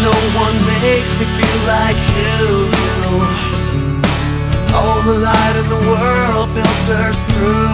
No one makes me feel like you do. All the light in the world filters through